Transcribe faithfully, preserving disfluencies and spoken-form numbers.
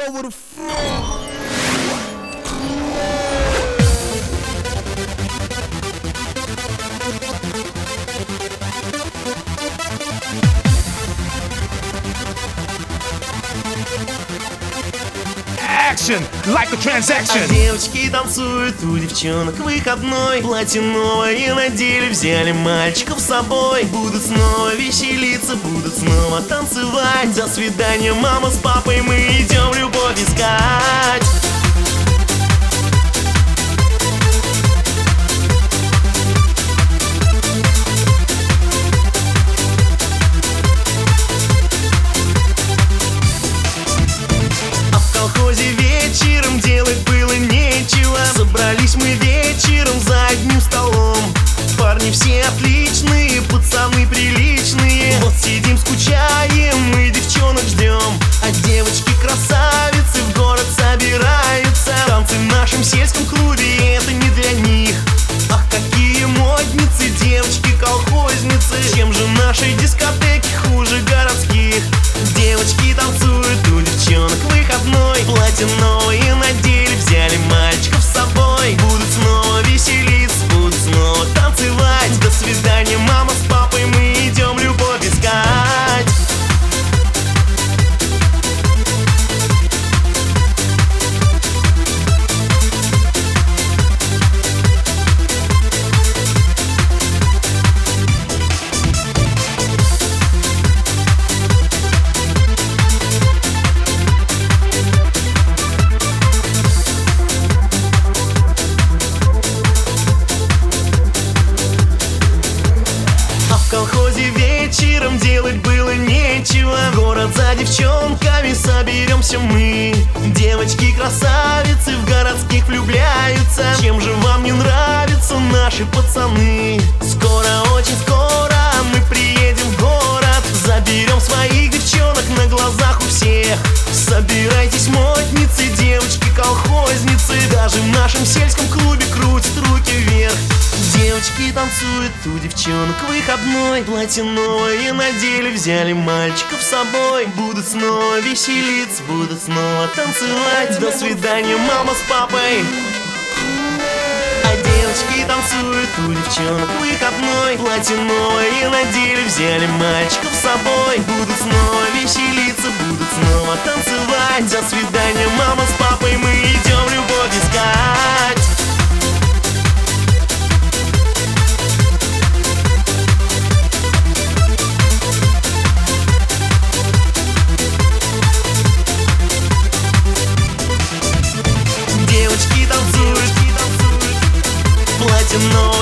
over the floor. Action, like a transaction. А девочки танцуют, у девчонок выходной. Платье новое надели, взяли мальчиков с собой. Будут снова веселиться, будут снова танцевать. До свидания, мама с папой, мы идем любовь искать. Вечером делать было нечего. Собрались мы вечером за одним столом. Парни все отличные, пацаны приличные. Вот сидим, скучаем, мы девчонок ждем. А девочки красавицы в город собираются. Танцы в нашем сельском клубе, и это не для них. Ах, какие модницы, девочки-колхозницы. Чем же наши дискотеки хуже городских? Девочки танцуют, у девчонок выходной. Платье новые надели, взяли мальчиков с собой. Будут снова веселиться, будут снова танцевать. До свидания, мама с папой, мы идем любовь искать. В колхозе вечером делать было нечего. В город за девчонками соберемся мы. Девочки-красавицы в городских влюбляются. Чем же вам не нравятся наши пацаны? Скоро, очень скоро мы приедем в город. Заберем своих девчонок на глазах у всех. Собирайтесь, модницы, девочки-колхозницы. Даже в нашем сельском клубе крутят руки вверх. Девочки танцуют, у девчонок выходной. Платье новое надели, взяли мальчиков с собой. Будут снова веселиться, будут снова танцевать. До свидания, мама с папой. А девочки танцуют, у девчонок выходной. Платье новое надели, взяли мальчиков с собой. Будут снова веселиться, будут снова танцевать. До свидания, мама с папой, мы идем любовь искать. Девочки танцуют, платье новое